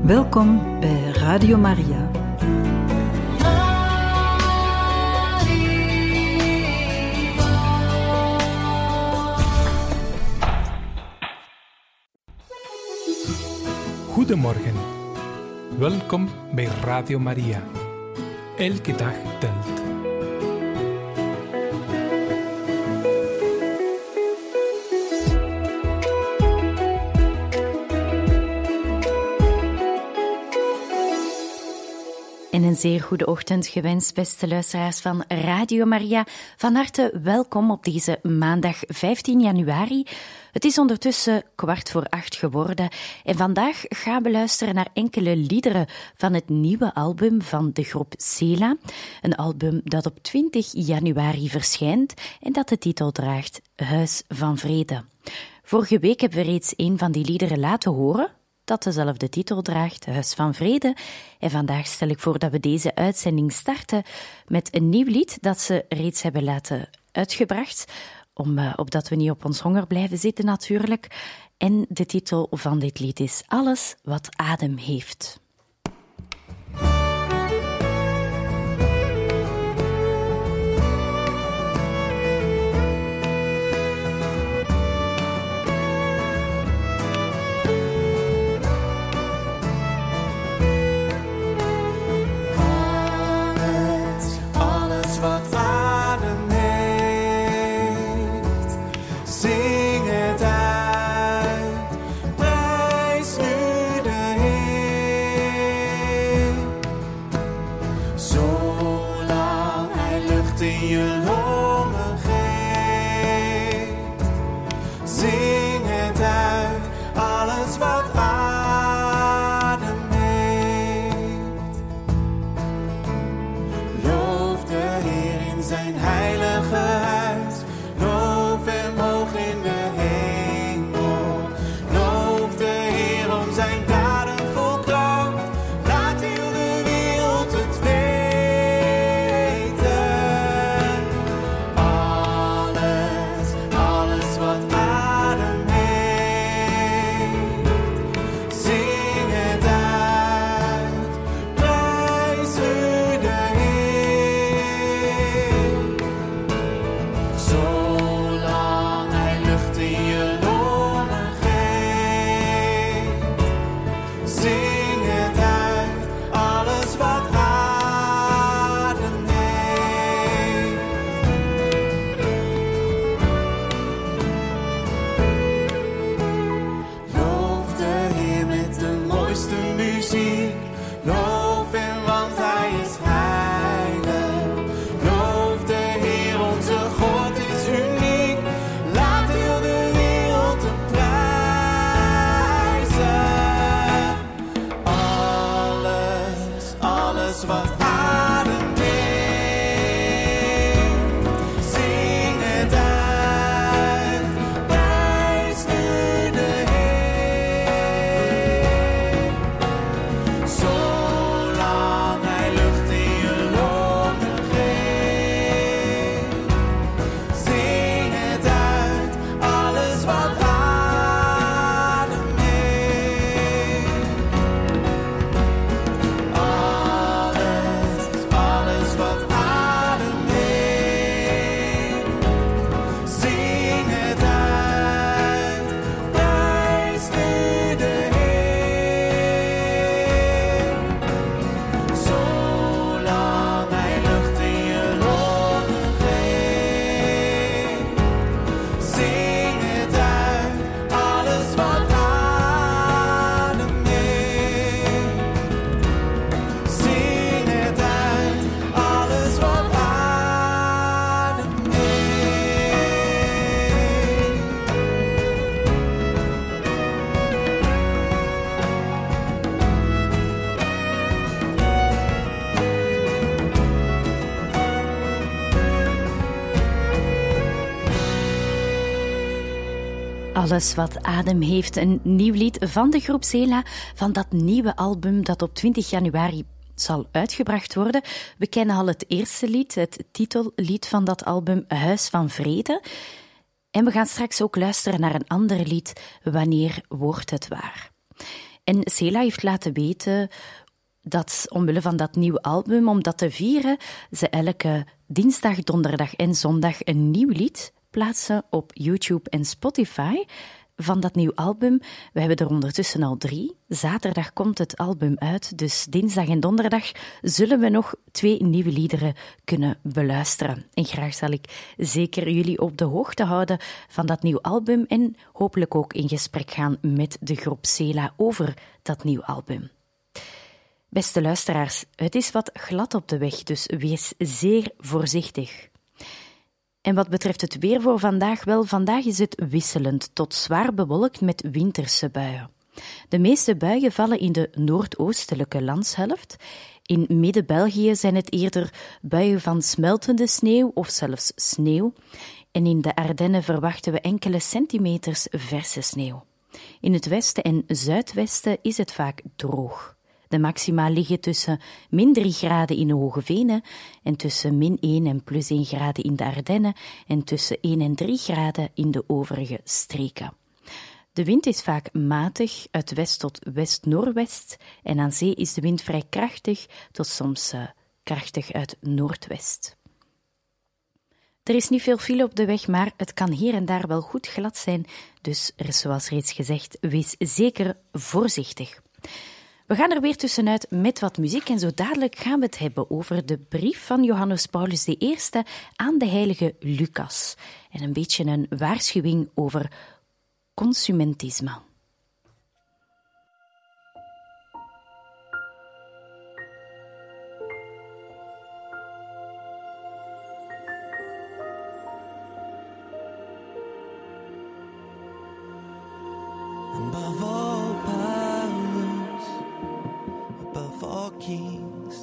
Welkom bij Radio Maria. Goedemorgen. Welkom bij Radio Maria. Elke dag telt. En een zeer goede ochtend gewenst, beste luisteraars van Radio Maria. Van harte welkom op deze maandag 15 januari. Het is ondertussen 7:15 geworden en vandaag gaan we luisteren naar enkele liederen van het nieuwe album van de groep Sela. Een album dat op 20 januari verschijnt en dat de titel draagt Huis van Vrede. Vorige week hebben we reeds een van die liederen laten horen, dat dezelfde titel draagt, Huis van Vrede. En vandaag stel ik voor dat we deze uitzending starten met een nieuw lied dat ze reeds hebben laten uitgebracht, opdat we niet op ons honger blijven zitten natuurlijk. En de titel van dit lied is Alles wat adem heeft. Alles wat adem heeft, een nieuw lied van de groep Sela, van dat nieuwe album dat op 20 januari zal uitgebracht worden. We kennen al het eerste lied, het titellied van dat album, Huis van Vrede. En we gaan straks ook luisteren naar een ander lied, Wanneer wordt het waar? En Cela heeft laten weten dat omwille van dat nieuwe album, om dat te vieren, ze elke dinsdag, donderdag en zondag een nieuw lied plaatsen op YouTube en Spotify van dat nieuw album. We hebben er ondertussen al 3. Zaterdag komt het album uit, dus dinsdag en donderdag zullen we nog 2 nieuwe liederen kunnen beluisteren. En graag zal ik zeker jullie op de hoogte houden van dat nieuw album en hopelijk ook in gesprek gaan met de groep Cela over dat nieuw album. Beste luisteraars, het is wat glad op de weg, dus wees zeer voorzichtig. En wat betreft het weer voor vandaag, wel, vandaag is het wisselend tot zwaar bewolkt met winterse buien. De meeste buien vallen in de noordoostelijke landshelft. In Midden-België zijn het eerder buien van smeltende sneeuw of zelfs sneeuw. En in de Ardennen verwachten we enkele centimeters verse sneeuw. In het westen en zuidwesten is het vaak droog. De maxima liggen tussen -3 graden in Hoogevenen en tussen -1 en +1 graden in de Ardennen en tussen 1 en 3 graden in de overige streken. De wind is vaak matig uit west tot west-noordwest en aan zee is de wind vrij krachtig tot soms krachtig uit noordwest. Er is niet veel file op de weg, maar het kan hier en daar wel goed glad zijn, dus zoals reeds gezegd, wees zeker voorzichtig. We gaan er weer tussenuit met wat muziek en zo dadelijk gaan we het hebben over de brief van Johannes Paulus I aan de heilige Lucas en een beetje een waarschuwing over consumentisme. Kings,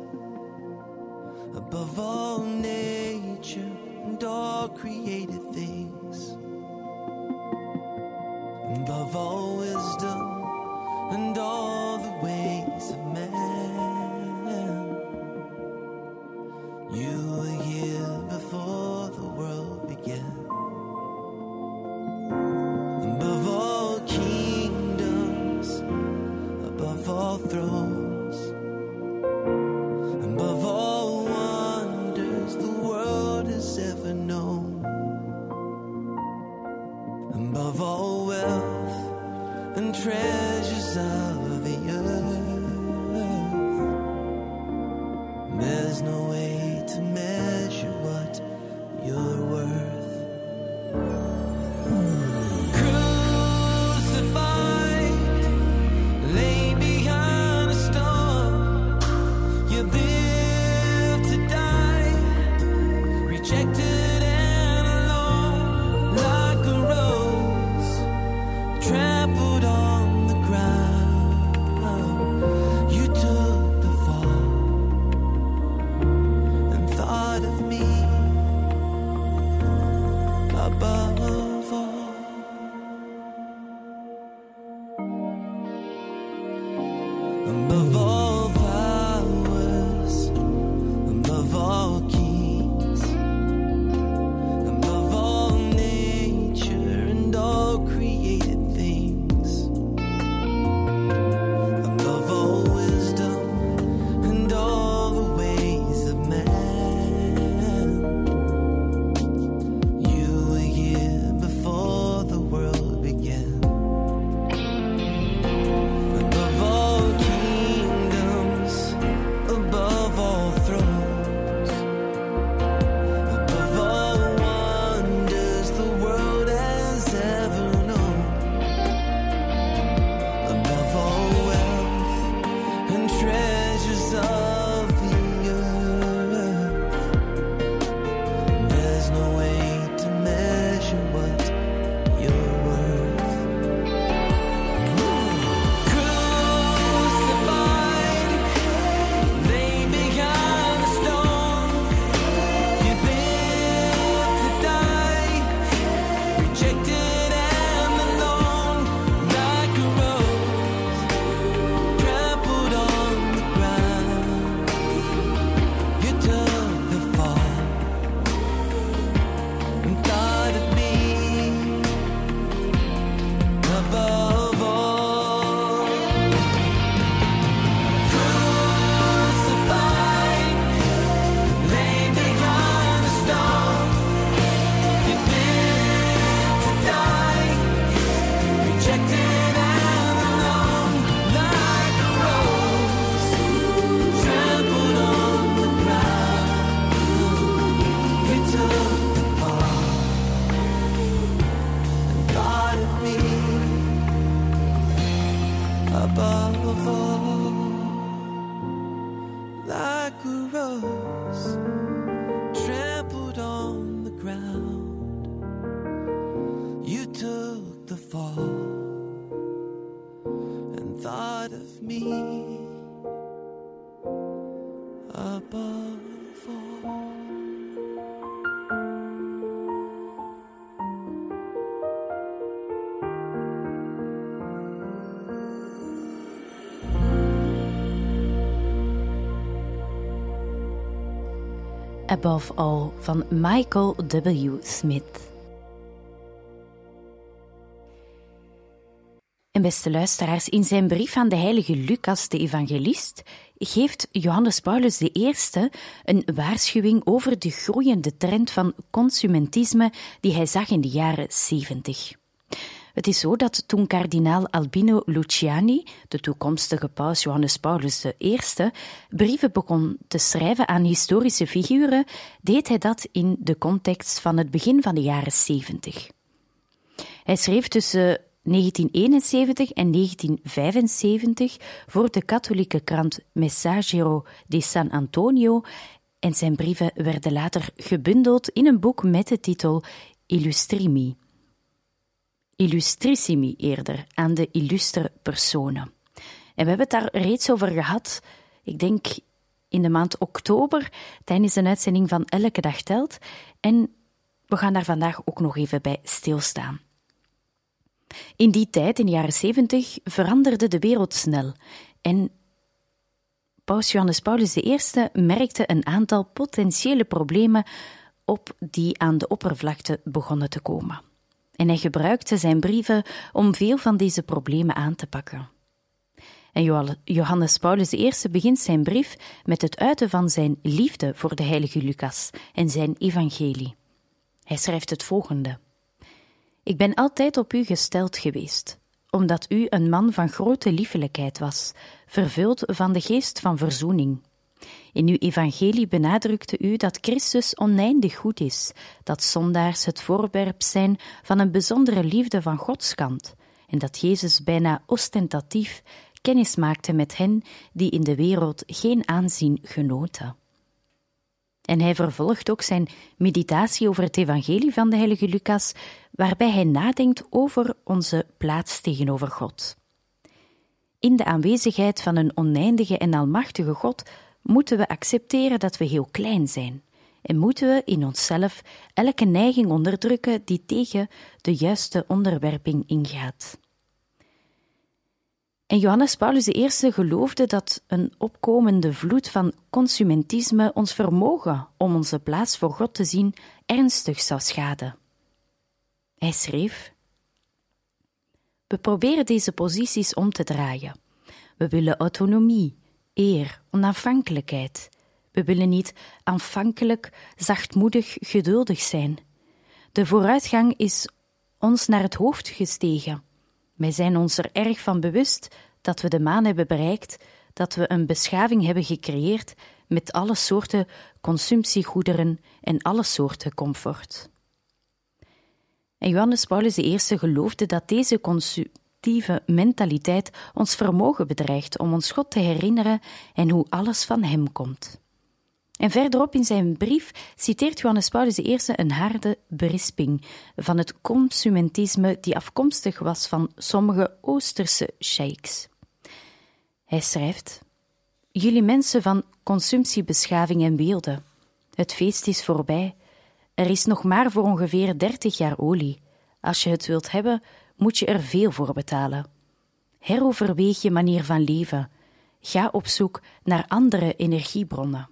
above all nature and all created things, above all wisdom and all the ways of man. You were here before the world began. Above all kingdoms, above all thrones, above all wonders the world has ever known, above all wealth and treasures of the earth, there's no way to measure what you're worth. Crucified, laid behind a stone, you live to die, rejected and alone, like a rose trampled on the ground. You took the fall and thought of me above all. Above all powers, above all kings, above all nature and all created things, above all wisdom and all the ways of man. You were here before the world began. Above all kingdoms, fall like a rose trampled on the ground. You took the fall and thought of me above all. Above All van Michael W. Smith. En beste luisteraars, in zijn brief aan de heilige Lucas, de evangelist, geeft Johannes Paulus I een waarschuwing over de groeiende trend van consumentisme die hij zag in de jaren 70. Het is zo dat toen kardinaal Albino Luciani, de toekomstige paus Johannes Paulus I, brieven begon te schrijven aan historische figuren, deed hij dat in de context van het begin van de jaren 70. Hij schreef tussen 1971 en 1975 voor de katholieke krant Messaggero di San Antonio en zijn brieven werden later gebundeld in een boek met de titel Illustrissimi eerder, aan de illustre personen. En we hebben het daar reeds over gehad, ik denk in de maand oktober, tijdens een uitzending van Elke Dag Telt. En we gaan daar vandaag ook nog even bij stilstaan. In die tijd, in de jaren 70, veranderde de wereld snel. En paus Johannes Paulus I merkte een aantal potentiële problemen op die aan de oppervlakte begonnen te komen. En hij gebruikte zijn brieven om veel van deze problemen aan te pakken. En Johannes Paulus I begint zijn brief met het uiten van zijn liefde voor de heilige Lucas en zijn evangelie. Hij schrijft het volgende: Ik ben altijd op u gesteld geweest, omdat u een man van grote liefelijkheid was, vervuld van de geest van verzoening. In uw evangelie benadrukte u dat Christus oneindig goed is, dat zondaars het voorwerp zijn van een bijzondere liefde van Gods kant en dat Jezus bijna ostentatief kennis maakte met hen die in de wereld geen aanzien genoten. En hij vervolgt ook zijn meditatie over het evangelie van de heilige Lucas, waarbij hij nadenkt over onze plaats tegenover God. In de aanwezigheid van een oneindige en almachtige God moeten we accepteren dat we heel klein zijn en moeten we in onszelf elke neiging onderdrukken die tegen de juiste onderwerping ingaat. En Johannes Paulus I geloofde dat een opkomende vloed van consumentisme ons vermogen om onze plaats voor God te zien ernstig zou schaden. Hij schreef: We proberen deze posities om te draaien. We willen autonomie, eer, onafhankelijkheid. We willen niet aanvankelijk, zachtmoedig, geduldig zijn. De vooruitgang is ons naar het hoofd gestegen. Wij zijn ons er erg van bewust dat we de maan hebben bereikt, dat we een beschaving hebben gecreëerd met alle soorten consumptiegoederen en alle soorten comfort. En Johannes Paulus I geloofde dat deze consumptieve mentaliteit ons vermogen bedreigt om ons God te herinneren en hoe alles van hem komt. En verderop in zijn brief citeert Johannes Paulus I een harde berisping van het consumentisme die afkomstig was van sommige Oosterse sheiks. Hij schrijft: Jullie mensen van consumptiebeschaving en weelde, het feest is voorbij. Er is nog maar voor ongeveer 30 jaar olie. Als je het wilt hebben, moet je er veel voor betalen. Heroverweeg je manier van leven. Ga op zoek naar andere energiebronnen.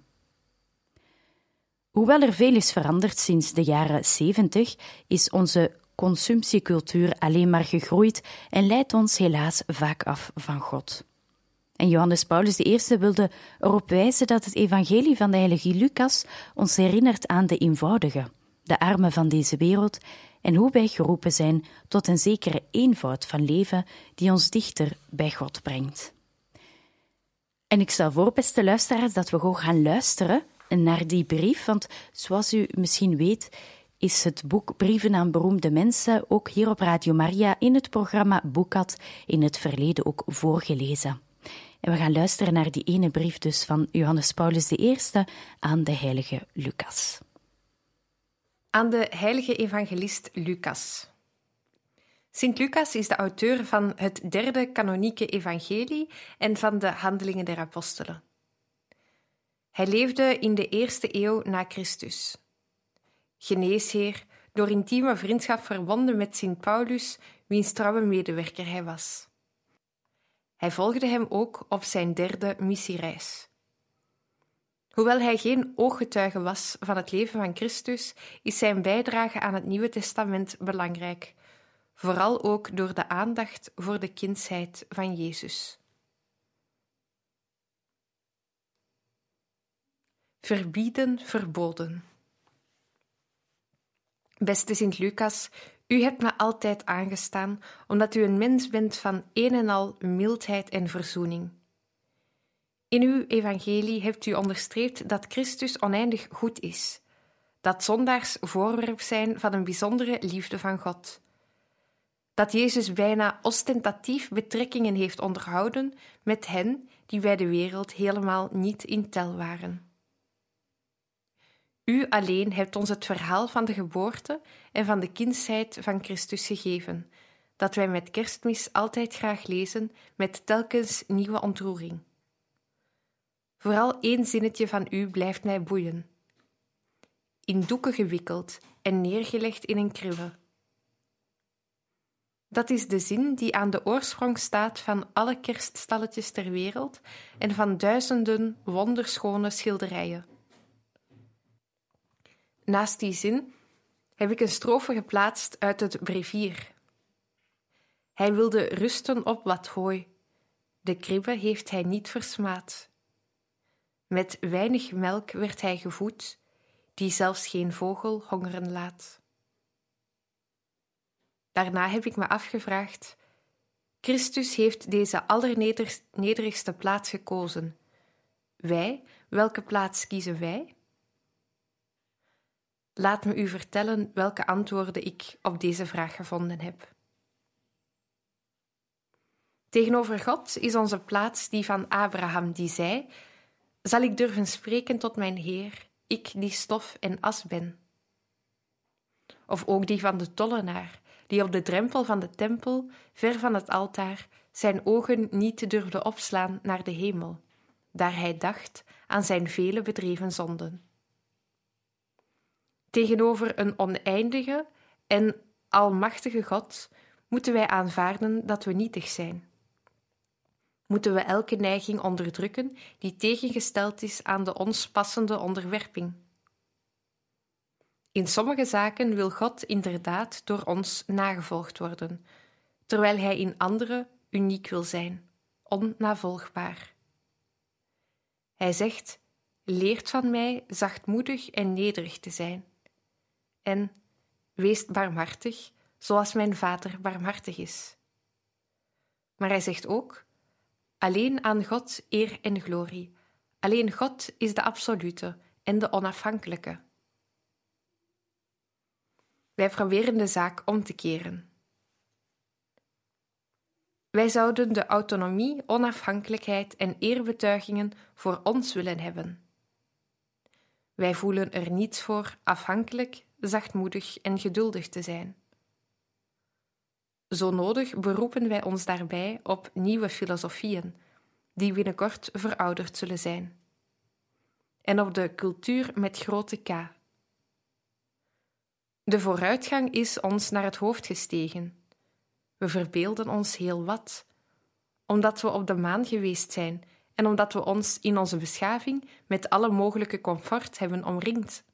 Hoewel er veel is veranderd sinds de jaren 70, is onze consumptiecultuur alleen maar gegroeid en leidt ons helaas vaak af van God. En Johannes Paulus I wilde erop wijzen dat het evangelie van de heilige Lucas ons herinnert aan de eenvoudigen, de armen van deze wereld en hoe wij geroepen zijn tot een zekere eenvoud van leven die ons dichter bij God brengt. En ik stel voor, beste luisteraars, dat we gewoon gaan luisteren naar die brief, want zoals u misschien weet, is het boek Brieven aan beroemde mensen ook hier op Radio Maria in het programma Boekad in het verleden ook voorgelezen. En we gaan luisteren naar die ene brief dus van Johannes Paulus I aan de heilige Lucas. Aan de heilige evangelist Lucas. Sint Lucas is de auteur van het derde kanonieke evangelie en van de Handelingen der Apostelen. Hij leefde in de 1e eeuw na Christus. Geneesheer, door intieme vriendschap verbonden met Sint Paulus, wiens trouwe medewerker hij was. Hij volgde hem ook op zijn 3e missiereis. Hoewel hij geen ooggetuige was van het leven van Christus, is zijn bijdrage aan het Nieuwe Testament belangrijk, vooral ook door de aandacht voor de kindsheid van Jezus. Verbieden, verboden. Beste Sint Lucas, u hebt me altijd aangestaan, omdat u een mens bent van een en al mildheid en verzoening. In uw evangelie hebt u onderstreept dat Christus oneindig goed is, dat zondaars voorwerp zijn van een bijzondere liefde van God, dat Jezus bijna ostentatief betrekkingen heeft onderhouden met hen die bij de wereld helemaal niet in tel waren. U alleen hebt ons het verhaal van de geboorte en van de kindsheid van Christus gegeven, dat wij met Kerstmis altijd graag lezen met telkens nieuwe ontroering. Vooral 1 zinnetje van u blijft mij boeien. In doeken gewikkeld en neergelegd in een kribbe. Dat is de zin die aan de oorsprong staat van alle kerststalletjes ter wereld en van duizenden wonderschone schilderijen. Naast die zin heb ik een strofe geplaatst uit het brevier. Hij wilde rusten op wat hooi. De kribbe heeft hij niet versmaad. Met weinig melk werd hij gevoed, die zelfs geen vogel hongeren laat. Daarna heb ik me afgevraagd: Christus heeft deze allernederigste plaats gekozen. Wij, welke plaats kiezen wij? Laat me u vertellen welke antwoorden ik op deze vraag gevonden heb. Tegenover God is onze plaats die van Abraham, die zei: zal ik durven spreken tot mijn Heer, ik die stof en as ben? Of ook die van de tollenaar, die op de drempel van de tempel, ver van het altaar, zijn ogen niet durfde opslaan naar de hemel, daar hij dacht aan zijn vele bedreven zonden. Tegenover een oneindige en almachtige God moeten wij aanvaarden dat we nietig zijn. Moeten we elke neiging onderdrukken die tegengesteld is aan de ons passende onderwerping. In sommige zaken wil God inderdaad door ons nagevolgd worden, terwijl hij in andere uniek wil zijn, onnavolgbaar. Hij zegt: leert van mij zachtmoedig en nederig te zijn. En wees barmhartig, zoals mijn Vader barmhartig is. Maar hij zegt ook: alleen aan God eer en glorie. Alleen God is de absolute en de onafhankelijke. Wij proberen de zaak om te keren. Wij zouden de autonomie, onafhankelijkheid en eerbetuigingen voor ons willen hebben. Wij voelen er niets voor afhankelijk, zachtmoedig en geduldig te zijn. Zo nodig beroepen wij ons daarbij op nieuwe filosofieën, die binnenkort verouderd zullen zijn. En op de cultuur met grote K. De vooruitgang is ons naar het hoofd gestegen. We verbeelden ons heel wat, omdat we op de maan geweest zijn en omdat we ons in onze beschaving met alle mogelijke comfort hebben omringd.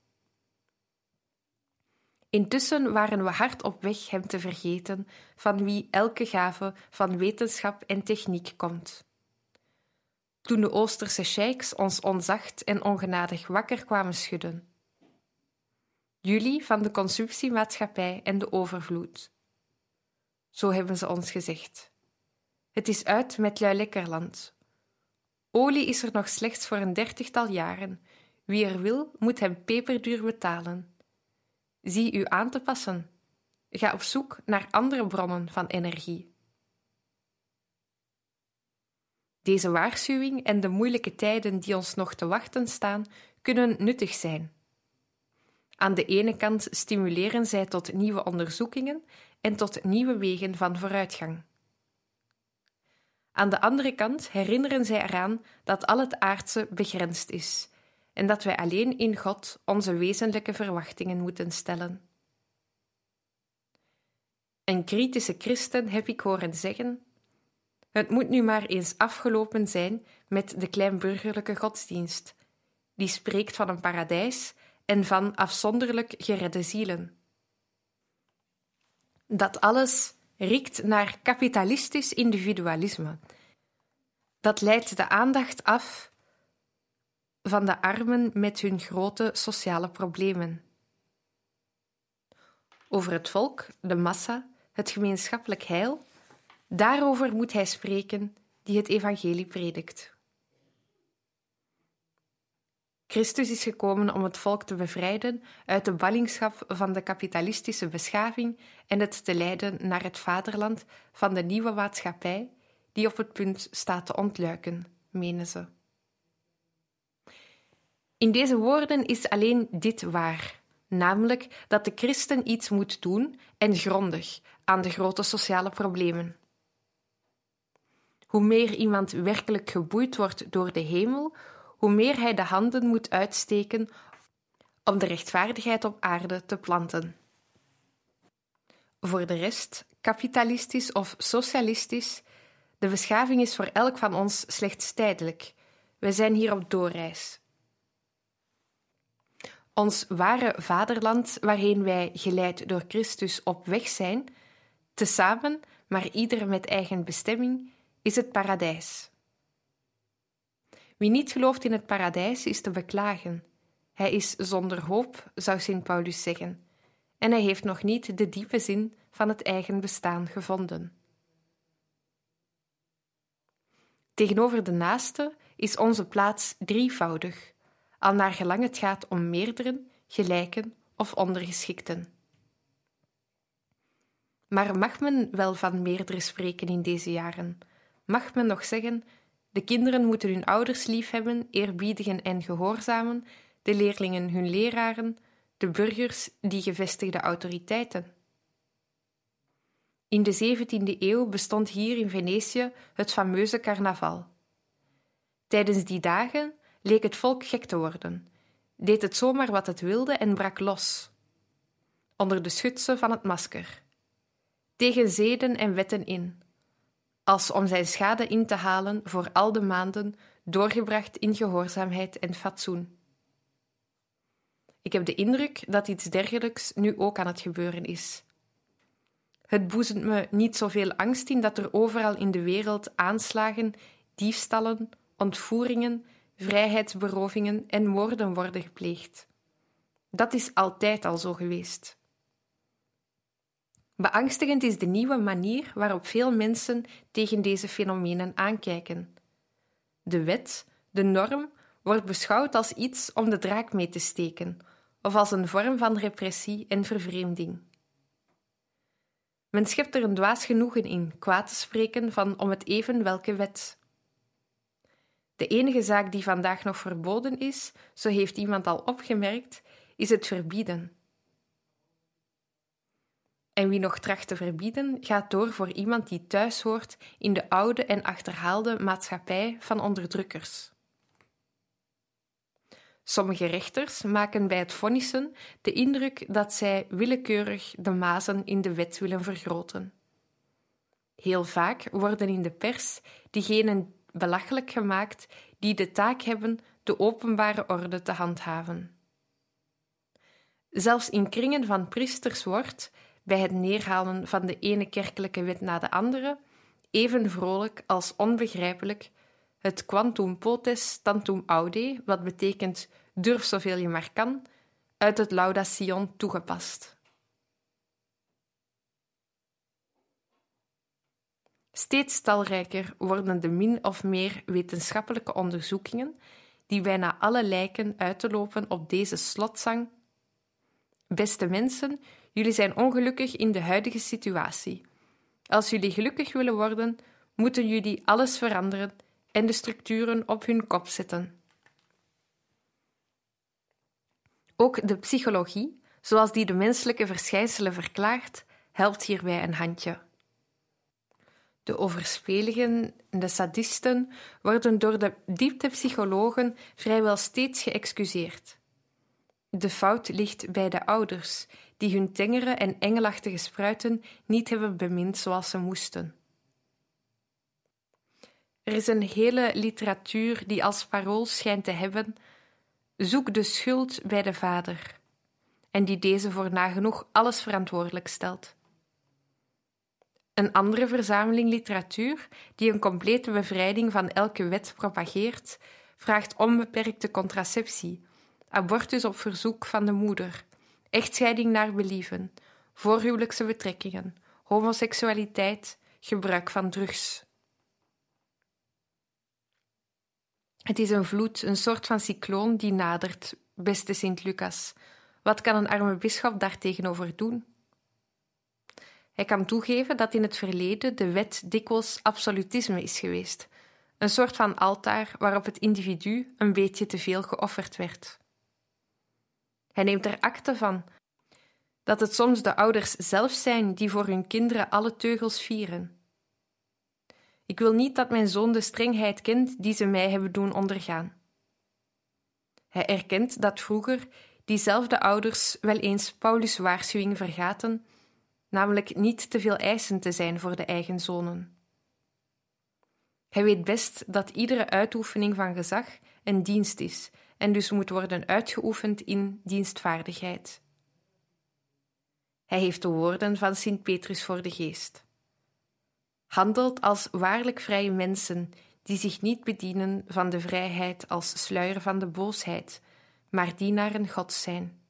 Intussen waren we hard op weg hem te vergeten, van wie elke gave van wetenschap en techniek komt. Toen de Oosterse sheiks ons onzacht en ongenadig wakker kwamen schudden. Jullie van de consumptiemaatschappij en de overvloed. Zo hebben ze ons gezegd. Het is uit met Luilekkerland. Olie is er nog slechts voor een 30-tal jaren. Wie er wil, moet hem peperduur betalen. Zie u aan te passen. Ga op zoek naar andere bronnen van energie. Deze waarschuwing en de moeilijke tijden die ons nog te wachten staan, kunnen nuttig zijn. Aan de ene kant stimuleren zij tot nieuwe onderzoekingen en tot nieuwe wegen van vooruitgang. Aan de andere kant herinneren zij eraan dat al het aardse begrensd is en dat wij alleen in God onze wezenlijke verwachtingen moeten stellen. Een kritische christen heb ik horen zeggen: het moet nu maar eens afgelopen zijn met de kleinburgerlijke godsdienst, die spreekt van een paradijs en van afzonderlijk geredde zielen. Dat alles riekt naar kapitalistisch individualisme. Dat leidt de aandacht af van de armen met hun grote sociale problemen. Over het volk, de massa, het gemeenschappelijk heil, daarover moet hij spreken die het evangelie predikt. Christus is gekomen om het volk te bevrijden uit de ballingschap van de kapitalistische beschaving en het te leiden naar het vaderland van de nieuwe maatschappij die op het punt staat te ontluiken, menen ze. In deze woorden is alleen dit waar, namelijk dat de christen iets moet doen en grondig aan de grote sociale problemen. Hoe meer iemand werkelijk geboeid wordt door de hemel, hoe meer hij de handen moet uitsteken om de rechtvaardigheid op aarde te planten. Voor de rest, kapitalistisch of socialistisch, de beschaving is voor elk van ons slechts tijdelijk. Wij zijn hier op doorreis. Ons ware vaderland, waarheen wij geleid door Christus op weg zijn, tezamen, maar ieder met eigen bestemming, is het paradijs. Wie niet gelooft in het paradijs is te beklagen. Hij is zonder hoop, zou Sint Paulus zeggen, en hij heeft nog niet de diepe zin van het eigen bestaan gevonden. Tegenover de naaste is onze plaats drievoudig, al naar gelang het gaat om meerderen, gelijken of ondergeschikten. Maar mag men wel van meerdere spreken in deze jaren? Mag men nog zeggen: de kinderen moeten hun ouders liefhebben, eerbiedigen en gehoorzamen, de leerlingen hun leraren, de burgers die gevestigde autoriteiten? In de 17e eeuw bestond hier in Venetië het fameuze carnaval. Tijdens die dagen leek het volk gek te worden, deed het zomaar wat het wilde en brak los. Onder de schutsen van het masker. Tegen zeden en wetten in. Als om zijn schade in te halen voor al de maanden doorgebracht in gehoorzaamheid en fatsoen. Ik heb de indruk dat iets dergelijks nu ook aan het gebeuren is. Het boezemt me niet zoveel angst in dat er overal in de wereld aanslagen, diefstallen, ontvoeringen, vrijheidsberovingen en moorden worden gepleegd. Dat is altijd al zo geweest. Beangstigend is de nieuwe manier waarop veel mensen tegen deze fenomenen aankijken. De wet, de norm, wordt beschouwd als iets om de draak mee te steken, of als een vorm van repressie en vervreemding. Men schept er een dwaas genoegen in kwaad te spreken van om het even welke wet. De enige zaak die vandaag nog verboden is, zo heeft iemand al opgemerkt, is het verbieden. En wie nog tracht te verbieden, gaat door voor iemand die thuis hoort in de oude en achterhaalde maatschappij van onderdrukkers. Sommige rechters maken bij het vonnissen de indruk dat zij willekeurig de mazen in de wet willen vergroten. Heel vaak worden in de pers diegenen belachelijk gemaakt die de taak hebben de openbare orde te handhaven. Zelfs in kringen van priesters wordt, bij het neerhalen van de ene kerkelijke wet na de andere, even vrolijk als onbegrijpelijk het quantum potes tantum aude, wat betekent durf zoveel je maar kan, uit het Laudation toegepast. Steeds talrijker worden de min of meer wetenschappelijke onderzoekingen die bijna alle lijken uit te lopen op deze slotzang. Beste mensen, jullie zijn ongelukkig in de huidige situatie. Als jullie gelukkig willen worden, moeten jullie alles veranderen en de structuren op hun kop zetten. Ook de psychologie, zoals die de menselijke verschijnselen verklaart, helpt hierbij een handje. De overspeligen en de sadisten worden door de dieptepsychologen vrijwel steeds geëxcuseerd. De fout ligt bij de ouders, die hun tengere en engelachtige spruiten niet hebben bemind zoals ze moesten. Er is een hele literatuur die als parool schijnt te hebben: zoek de schuld bij de vader, en die deze voor nagenoeg alles verantwoordelijk stelt. Een andere verzameling literatuur, die een complete bevrijding van elke wet propageert, vraagt onbeperkte contraceptie, abortus op verzoek van de moeder, echtscheiding naar believen, voorhuwelijkse betrekkingen, homoseksualiteit, gebruik van drugs. Het is een vloed, een soort van cycloon die nadert, beste Sint-Lucas. Wat kan een arme bisschop daartegenover doen? Hij kan toegeven dat in het verleden de wet dikwijls absolutisme is geweest, een soort van altaar waarop het individu een beetje te veel geofferd werd. Hij neemt er akte van dat het soms de ouders zelf zijn die voor hun kinderen alle teugels vieren. Ik wil niet dat mijn zoon de strengheid kent die ze mij hebben doen ondergaan. Hij erkent dat vroeger diezelfde ouders wel eens Paulus' waarschuwing vergaten, namelijk niet te veel eisend te zijn voor de eigen zonen. Hij weet best dat iedere uitoefening van gezag een dienst is en dus moet worden uitgeoefend in dienstvaardigheid. Hij heeft de woorden van Sint Petrus voor de geest. Handelt als waarlijk vrije mensen die zich niet bedienen van de vrijheid als sluier van de boosheid, maar dienaren Gods zijn.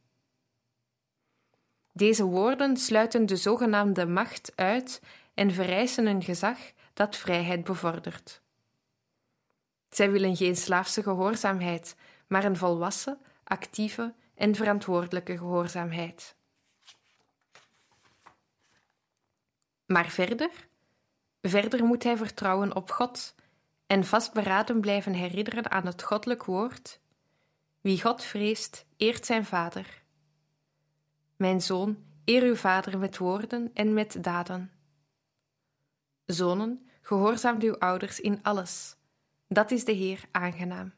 Deze woorden sluiten de zogenaamde macht uit en vereisen een gezag dat vrijheid bevordert. Zij willen geen slaafse gehoorzaamheid, maar een volwassen, actieve en verantwoordelijke gehoorzaamheid. Maar verder moet hij vertrouwen op God en vastberaden blijven herinneren aan het goddelijk woord: wie God vreest, eert zijn vader. Mijn zoon, eer uw vader met woorden en met daden. Zonen, gehoorzaamt uw ouders in alles. Dat is de Heer aangenaam.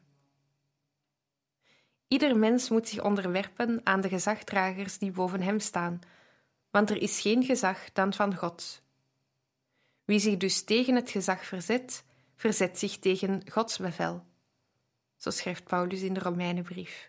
Ieder mens moet zich onderwerpen aan de gezagdragers die boven hem staan, want er is geen gezag dan van God. Wie zich dus tegen het gezag verzet, verzet zich tegen Gods bevel. Zo schrijft Paulus in de Romeinenbrief.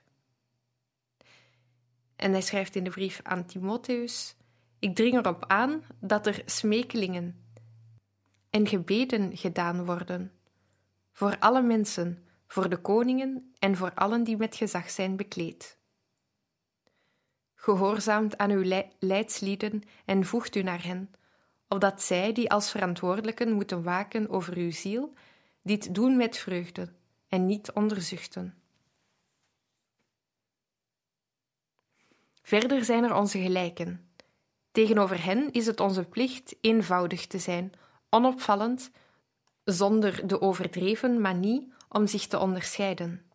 En hij schrijft in de brief aan Timotheus: ik dring erop aan dat er smekelingen en gebeden gedaan worden, voor alle mensen, voor de koningen en voor allen die met gezag zijn bekleed. Gehoorzaamt aan uw leidslieden en voegt u naar hen, opdat zij, die als verantwoordelijken moeten waken over uw ziel, dit doen met vreugde en niet onderzuchten. Verder zijn er onze gelijken. Tegenover hen is het onze plicht eenvoudig te zijn, onopvallend, zonder de overdreven manie om zich te onderscheiden.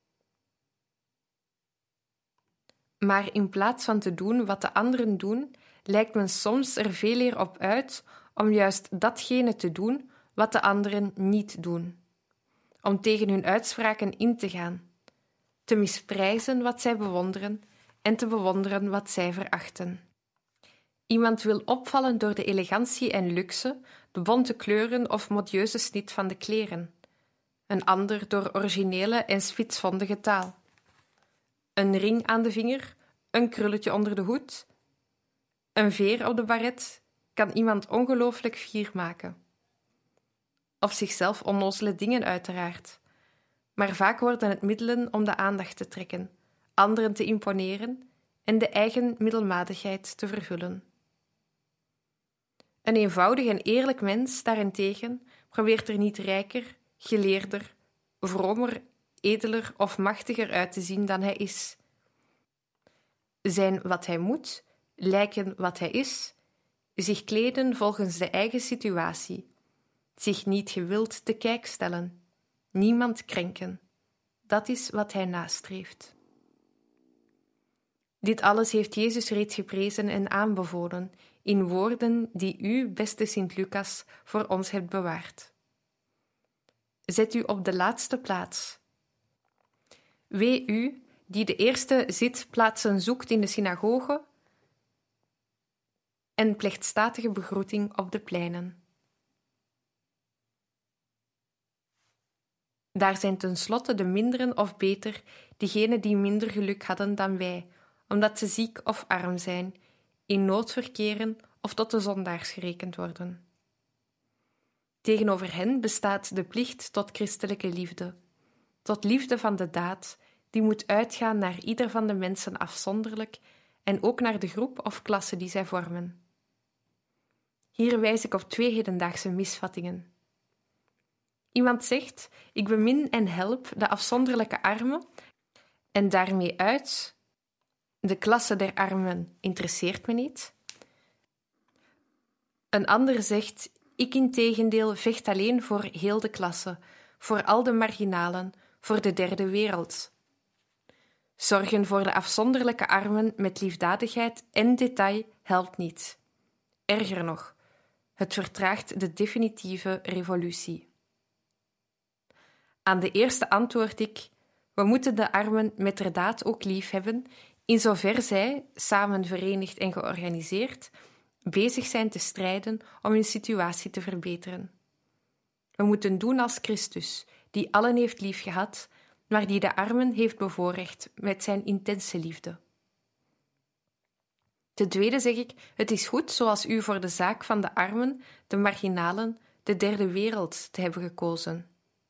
Maar in plaats van te doen wat de anderen doen, lijkt men soms er veel eer op uit om juist datgene te doen wat de anderen niet doen. Om tegen hun uitspraken in te gaan, te misprijzen wat zij bewonderen en te bewonderen wat zij verachten. Iemand wil opvallen door de elegantie en luxe, de bonte kleuren of modieuze snit van de kleren. Een ander door originele en spitsvondige taal. Een ring aan de vinger, een krulletje onder de hoed, een veer op de baret kan iemand ongelooflijk fier maken. Of zichzelf onnozele dingen uiteraard. Maar vaak worden het middelen om de aandacht te trekken, anderen te imponeren en de eigen middelmatigheid te vervullen. Een eenvoudig en eerlijk mens daarentegen probeert er niet rijker, geleerder, vromer, edeler of machtiger uit te zien dan hij is. Zijn wat hij moet, lijken wat hij is, zich kleden volgens de eigen situatie, zich niet gewild te kijk stellen, niemand krenken. Dat is wat hij nastreeft. Dit alles heeft Jezus reeds geprezen en aanbevolen in woorden die u, beste Sint-Lucas, voor ons hebt bewaard. Zet u op de laatste plaats. Wee u die de eerste zitplaatsen zoekt in de synagoge en plechtstatige begroeting op de pleinen. Daar zijn tenslotte de minderen of beter diegenen die minder geluk hadden dan wij, omdat ze ziek of arm zijn, in nood verkeren of tot de zondaars gerekend worden. Tegenover hen bestaat de plicht tot christelijke liefde, tot liefde van de daad, die moet uitgaan naar ieder van de mensen afzonderlijk en ook naar de groep of klasse die zij vormen. Hier wijs ik op 2 hedendaagse misvattingen. Iemand zegt, ik bemin en help de afzonderlijke armen en daarmee uit, de klasse der armen interesseert me niet. Een ander zegt, ik integendeel vecht alleen voor heel de klasse, voor al de marginalen, voor de derde wereld. Zorgen voor de afzonderlijke armen met liefdadigheid en detail helpt niet. Erger nog, het vertraagt de definitieve revolutie. Aan de eerste antwoord ik, we moeten de armen metterdaad ook lief hebben, in zover zij, samen verenigd en georganiseerd, bezig zijn te strijden om hun situatie te verbeteren. We moeten doen als Christus, die allen heeft liefgehad, maar die de armen heeft bevoorrecht met zijn intense liefde. Ten tweede zeg ik, het is goed zoals u voor de zaak van de armen, de marginalen, de derde wereld te hebben gekozen.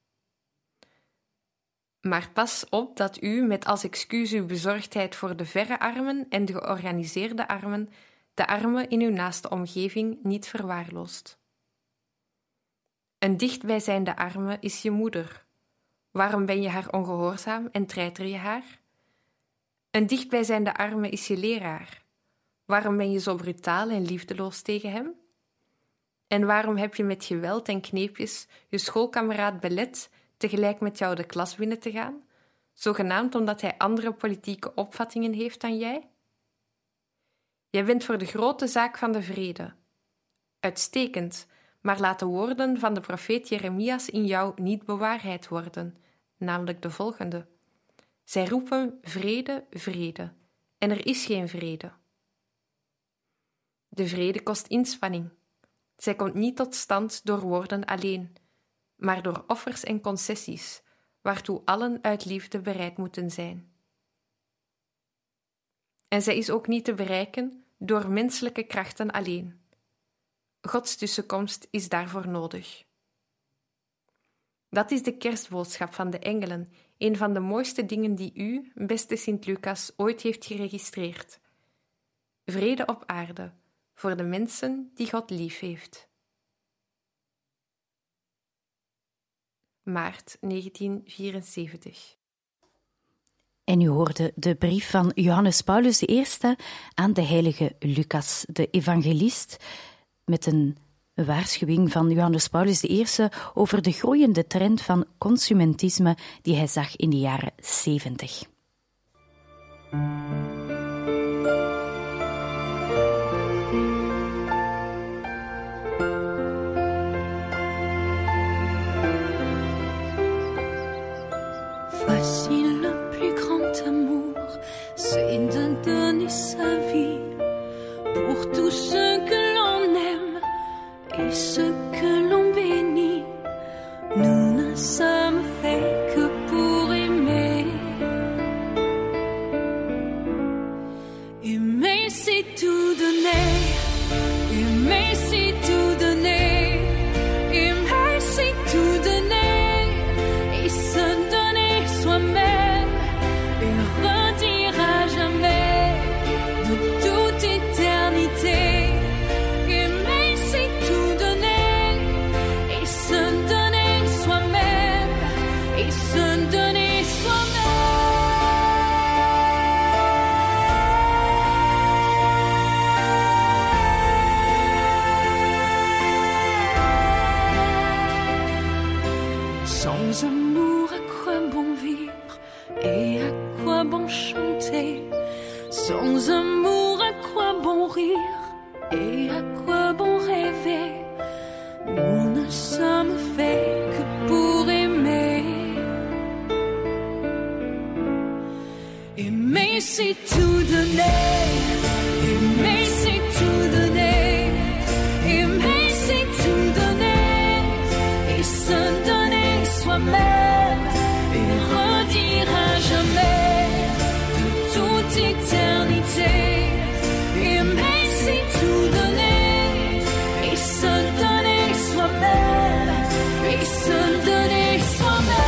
Maar pas op dat u met als excuus uw bezorgdheid voor de verre armen en de georganiseerde armen, de armen in uw naaste omgeving niet verwaarloost. Een dichtbijzijnde arme is je moeder. Waarom ben je haar ongehoorzaam en treiter je haar? Een dichtbijzijnde arme is je leraar. Waarom ben je zo brutaal en liefdeloos tegen hem? En waarom heb je met geweld en kneepjes je schoolkameraad belet tegelijk met jou de klas binnen te gaan, zogenaamd omdat hij andere politieke opvattingen heeft dan jij? Jij bent voor de grote zaak van de vrede. Uitstekend, maar laat de woorden van de profeet Jeremias in jou niet bewaarheid worden, namelijk de volgende. Zij roepen vrede, vrede, en er is geen vrede. De vrede kost inspanning. Zij komt niet tot stand door woorden alleen, maar door offers en concessies, waartoe allen uit liefde bereid moeten zijn. En zij is ook niet te bereiken door menselijke krachten alleen. Gods tussenkomst is daarvoor nodig. Dat is de kerstboodschap van de engelen, een van de mooiste dingen die u, beste Sint-Lucas, ooit heeft geregistreerd. Vrede op aarde, voor de mensen die God lief heeft. Maart 1974. En u hoorde de brief van Johannes Paulus I aan de heilige Lucas, de evangelist, met een waarschuwing van Johannes Paulus I over de groeiende trend van consumentisme die hij zag in de jaren 70. Voici le plus grand amour, c'est de donner sa vie pour tous ceux que l'on aime et ceux que l'on bénit. Nous ne sommes faits que pour aimer. Aimer, c'est tout donner. Aimer, c'est tout donner. Aimer, c'est tout donner. Et se donner soi-même et redire à jamais de toute éternité. Aimer, c'est tout donner. Sans amour, à quoi bon vivre et à quoi bon chanter? Sans amour, à quoi bon rire et à quoi bon rêver? Nous ne sommes faits que pour aimer. Aimer, c'est tout donner. Aimer, c'est tout donner. Aimer, c'est tout donner. Et se donner soi-même. Et redire à jamais de toute éternité. Aimer, c'est tout donner. Et se donner soi-même. Et se donner soi-même.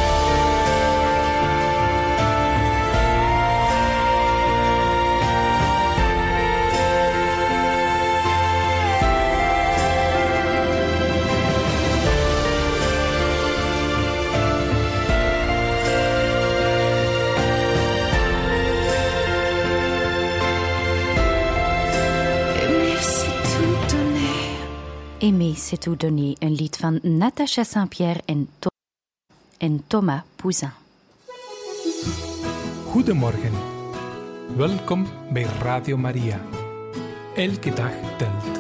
Aimer, c'est tout donner, een lied van Natacha Saint-Pierre en Thomas Pouzin. Goedemorgen. Welkom bij Radio Maria. Elke dag telt.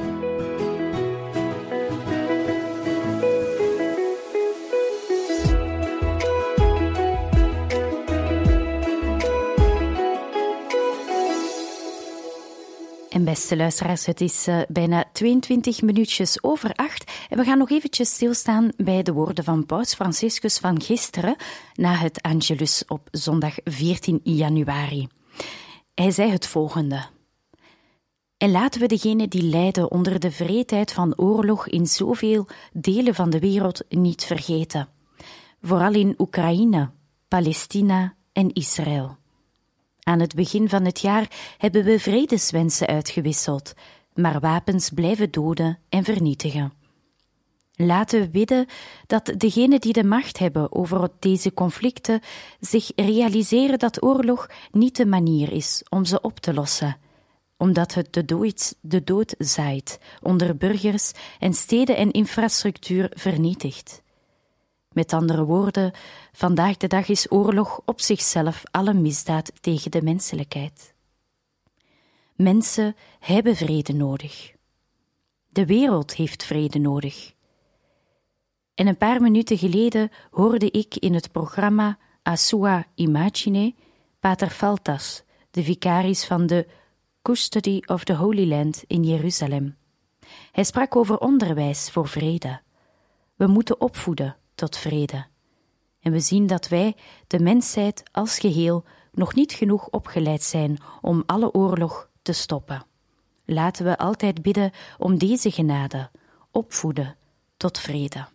En beste luisteraars, het is bijna 22 minuutjes over 8 en we gaan nog eventjes stilstaan bij de woorden van Paus Franciscus van gisteren na het Angelus op zondag 14 januari. Hij zei het volgende: En laten we degenen die lijden onder de wreedheid van oorlog in zoveel delen van de wereld niet vergeten. Vooral in Oekraïne, Palestina en Israël. Aan het begin van het jaar hebben we vredeswensen uitgewisseld, maar wapens blijven doden en vernietigen. Laten we bidden dat degenen die de macht hebben over deze conflicten zich realiseren dat oorlog niet de manier is om ze op te lossen, omdat het de dood zaait, onder burgers en steden en infrastructuur vernietigt. Met andere woorden, vandaag de dag is oorlog op zichzelf al een misdaad tegen de menselijkheid. Mensen hebben vrede nodig. De wereld heeft vrede nodig. En een paar minuten geleden hoorde ik in het programma A Sua Imagine Pater Faltas, de vicaris van de Custody of the Holy Land in Jeruzalem. Hij sprak over onderwijs voor vrede. We moeten opvoeden tot vrede. En we zien dat wij, de mensheid als geheel, nog niet genoeg opgeleid zijn om alle oorlog te stoppen. Laten we altijd bidden om deze genade, opvoeden tot vrede.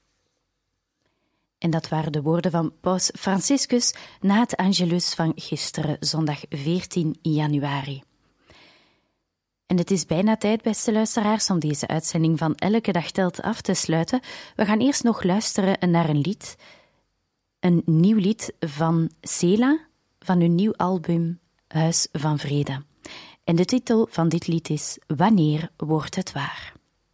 En dat waren de woorden van Paus Franciscus na het Angelus van gisteren, zondag 14 januari. En het is bijna tijd, beste luisteraars, om deze uitzending van Elke Dag Telt af te sluiten. We gaan eerst nog luisteren naar een lied. Een nieuw lied van Sela, van hun nieuw album Huis van Vrede. En de titel van dit lied is Wanneer wordt het waar?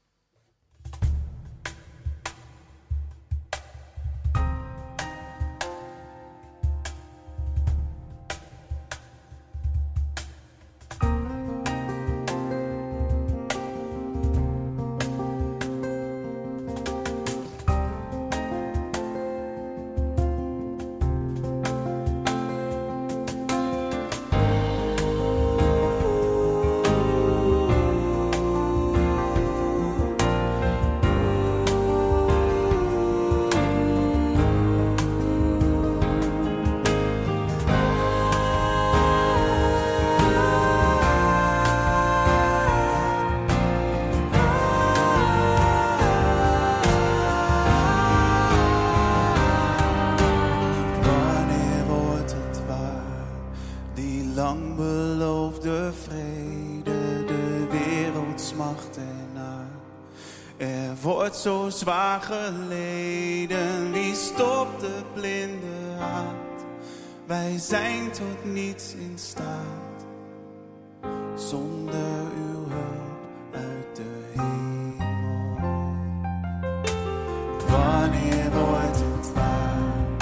Zo zwaar geleden, wie stopt de blinde haat? Wij zijn tot niets in staat, zonder uw hulp uit de hemel. Wanneer wordt het waar?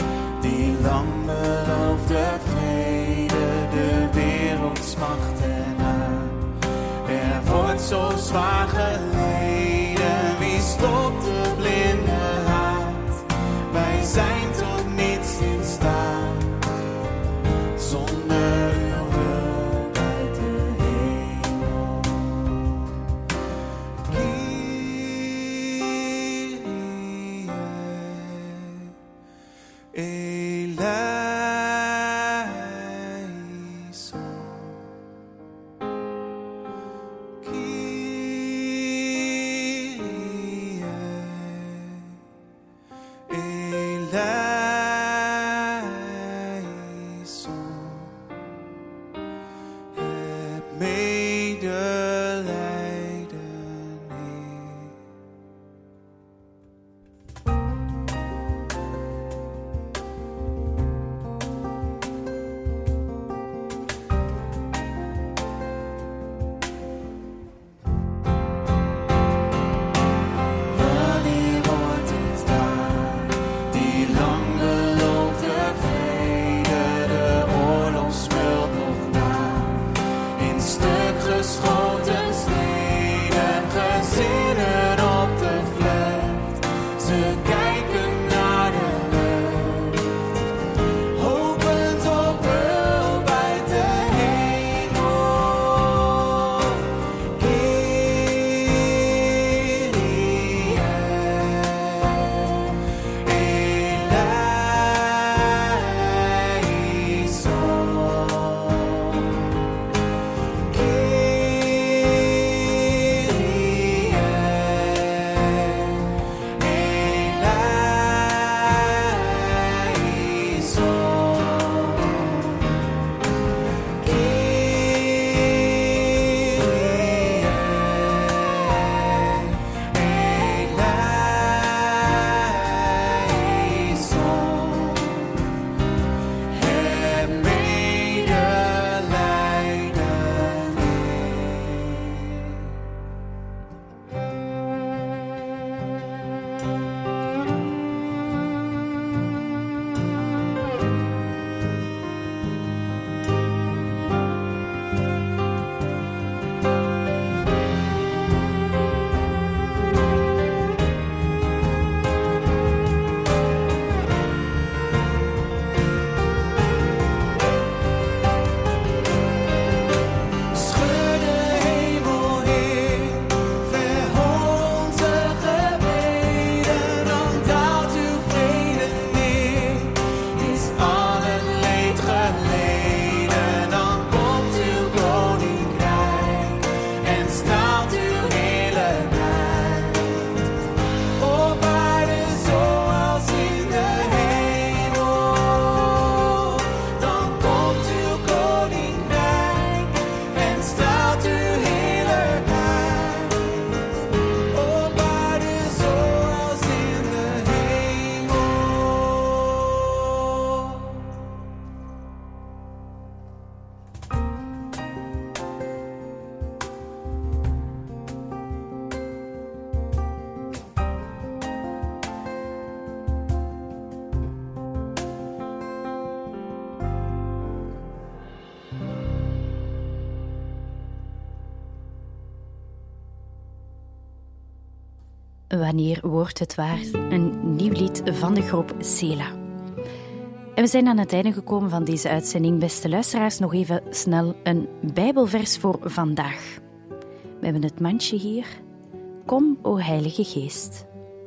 Wanneer wordt het waar? Een nieuw lied van de groep Sela. En we zijn aan het einde gekomen van deze uitzending. Beste luisteraars, nog even snel een Bijbelvers voor vandaag. We hebben het mandje hier. Kom, o Heilige Geest.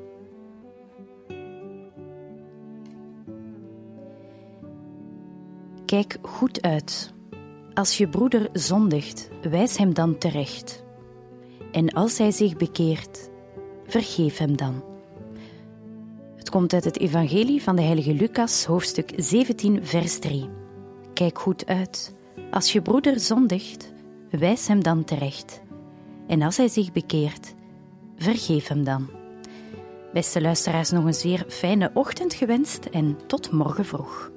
Kijk goed uit. Als je broeder zondigt, wijs hem dan terecht. En als hij zich bekeert, vergeef hem dan. Het komt uit het evangelie van de heilige Lucas, hoofdstuk 17, vers 3. Kijk goed uit. Als je broeder zondigt, wijs hem dan terecht. En als hij zich bekeert, vergeef hem dan. Beste luisteraars, nog een zeer fijne ochtend gewenst en tot morgen vroeg.